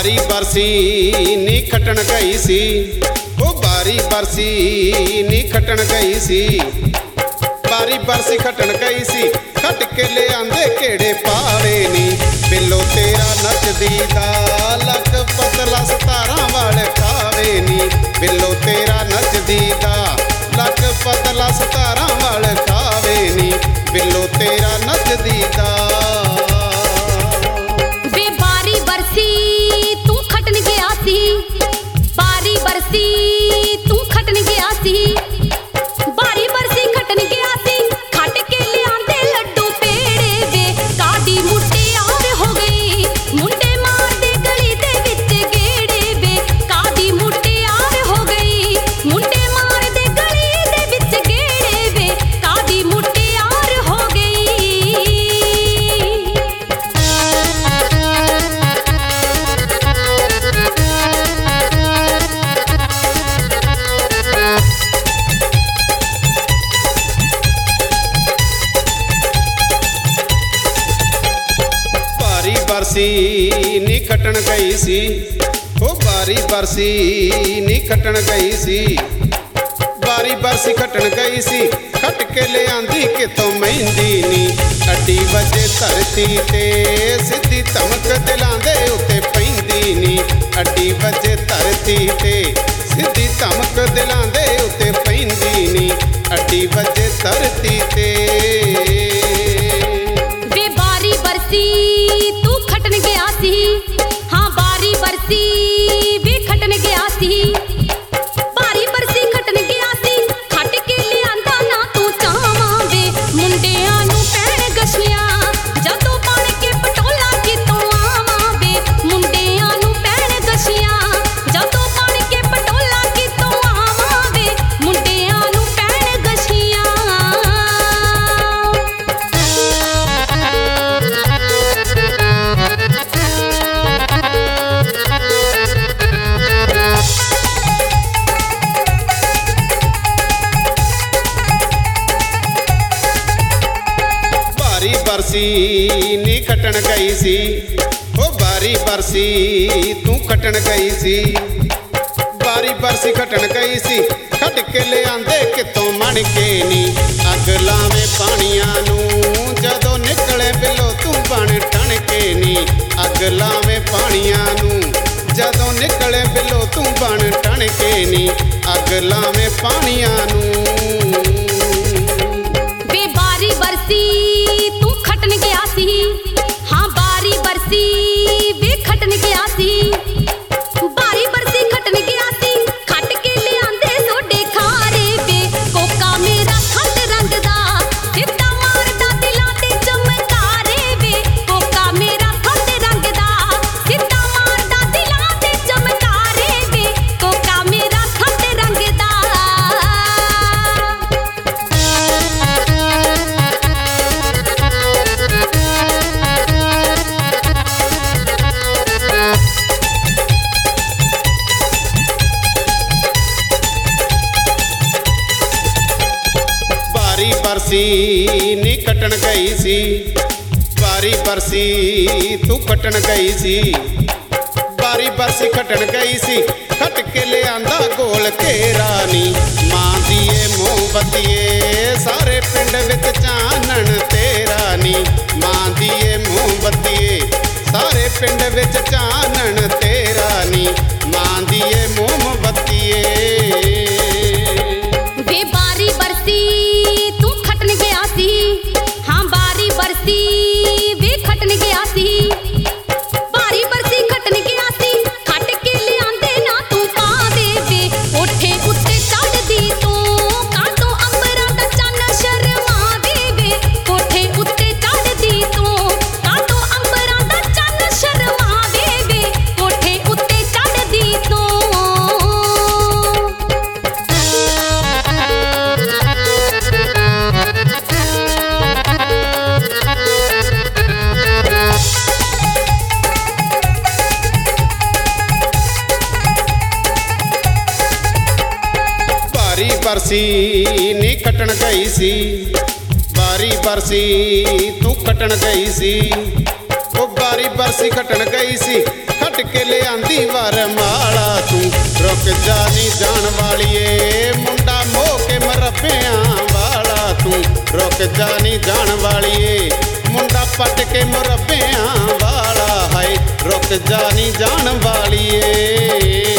बारी बरसी नी खटन गई सी, ओ बारी बरसी नी खटन गई सी। बारी बरसी खटन गई सी, खट के ले आंदे केड़े पावे नी। बिल्लो तेरा नचदी दा लक पतला 17 वाल खावे नी। बिल्लो तेरा नचदी दा लक पतला 17 वाल खावे नी। बिल्लो तेरा नचदी दा। वे बारी बरसी तू खटन गया सी, बारी बरसी तू खटन गया सी। बारी बरसी खटन गया सी, खट के ले आंदे लड्डू पेड़े वे। कादी मुटियार हो गई, मुंडे मार दे गली दे विच गेड़े वे। कादी मुटियार हो गई, मुंडे मार दे गली दे विच गेड़े वे। कादी मुटियार हो गई। बारी बरसी नी खटन गई सी, ओ बारी बरसी नी खटन गई सी। बारी बरसी खटन गई सी, खट के ले आंदी कितों मेहंदी नी। अड्डी वजे धरती ते सिद्धी धमक दिलां दे उत्ते पैंदी नी। अड्डी वजे धरती ते सिद्धी धमक दिलां दे उत्ते पैंदी नी। अड्डी वजे धरती ते। वे बारी बरसी तू खटन गया सी, हाँ बारी बरसी वे खटन गया सी। बारी बरसी खटन गया सी, खट के ले आंदा ना तू चावां वे। मुंडियां नूं पैण गछियां जदों बण के पटोला कितों आवां वे। मुंडियां नूं पैण गछियां जदों बण के पटोला कितों आवां वे। मुंडियां नूं पैण गछियां। बारी बरसी नी खटन गई सी, ओ बारी बरसी तू खटन गई सी। बारी बरसी खटन गई सी, खट के ले आंदे कितों मण के नी। अग लावे पानियां नूं जदों निकले बिल्लो तू बण टण के नी। अग लावे पानियां नूं जदों निकले बिल्लो तू बण टण के नी। अग लावे पानियां नूं। वे बारी बरसी तू खटन गया सी, हाँ बारी बरसी वे खटन गया सी। बारी बरसी खटन गया सी, खट के ले आंदे सोडे खारे वे। कोका मेरा खट रंग दा सिद्धा मारदा दिलां ते चमकारे वे। कोका मेरा खट रंग दा सिद्धा मारदा दिलां ते चमकारे वे। कोका मेरा खट रंग दा। बारी बरसी नी खटन गई सी, बारी बरसी तू खटन गई सी। बारी बरसी खटन गई सी, खट के ले आंदा गोल घेरा नी। मां दीए मोमबत्तीए सारे पिंड विच चानण तेरा नी। मां दीए मोमबत्तीए सारे पिंड विच चानण तेरा नी। मां दीए मोमबत्तीए। वे बारी बरसी तू खटन गया सी, हाँ बारी बरसी वे खटन गया सी। बारी बरसी खटन गया सी, खट के ले आंदे ना तू पावे वे। कोठे उत्ते चढ़दी तू काटो अंबरां दा चन्न शर्मावे वे। कोठे उत्ते चढ़दी तू काटो अंबरां दा चन्न शर्मावे वे। कोठे उत्ते चढ़दी तू। बारी बरसी नी खटन गई सी, बारी बरसी तू खटन गई सी। ओ बारी बरसी खटन गई सी, खट ਕੇ ਲਿਆਂਦੀ ਵਰਮਾਲਾ ਤੂੰ ਰੁਕ ਜਾ ਨੀ ਜਾਣ ਵਾਲੀਏ ਮੁੰਡਾ ਮੋਹ ਕੇ ਮਰੱਬਿਆਂ ਵਾਲਾ ਤੂੰ ਰੁਕ ਜਾ ਨੀ ਜਾਣ ਵਾਲੀਏ ਮੁੰਡਾ ਪੱਟ ਕੇ ਮੁਰੱਬਿਆਂ ਵਾਲਾ ਹਾਏ ਰੁਕ ਜਾ ਨੀ ਜਾਣ ਵਾਲੀਏ